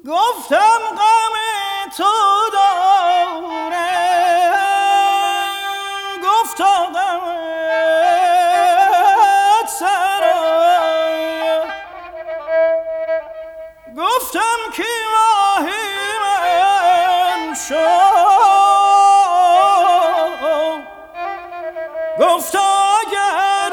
گفتم غم تو دارم، گفتا غمت سرا، گفتم که راهی من شو، گفتا اگر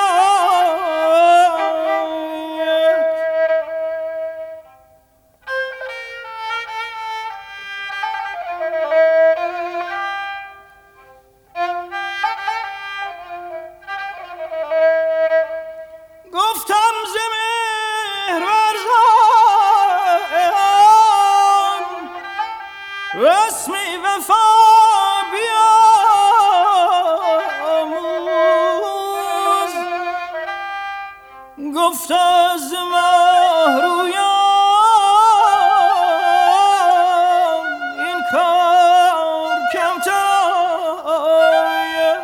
گفتم ز مهر ورزان رسمی وفا بیاموز، گفت از مهرویان این کار کمتر آید.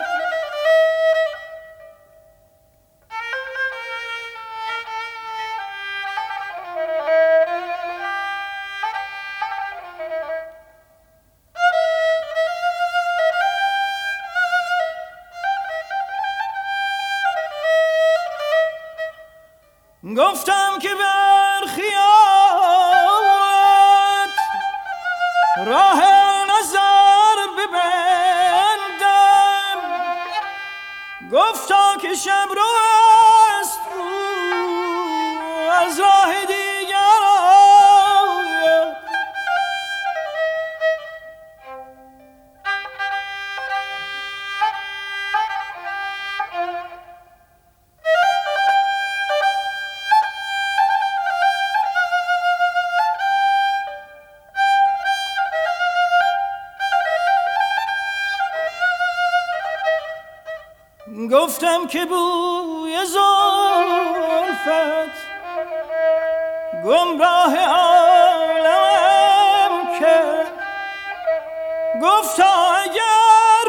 گفتم که بر خیالت راه نظر ببندم، گفتا که شب رو است از راه دیگر آید. گفتم که بوی زلفت گمراه عالمم کرد، گفتا اگر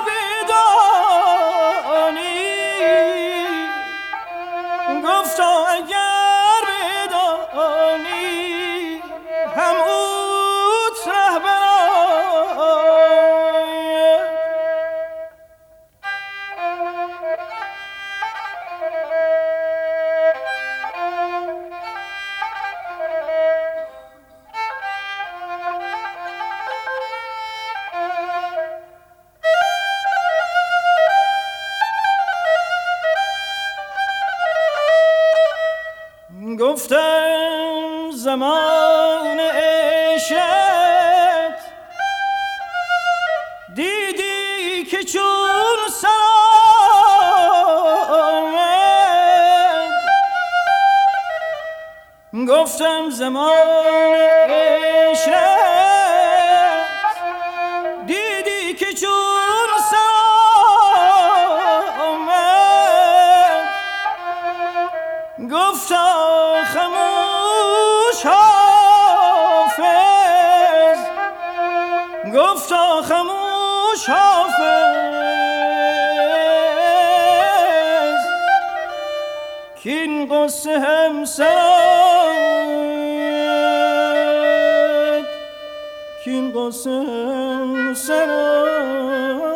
بدانی، گفتا اگر بدانی هم اوت رهبران. گفتم زمان عشقت دیدی که چون سر آمد، گفتم زمان عشقت دیدی که چون سر آمد، گفتا خموش حافظ، گفتا خموش حافظ کین قصه همسرد، کین قصه همسرد.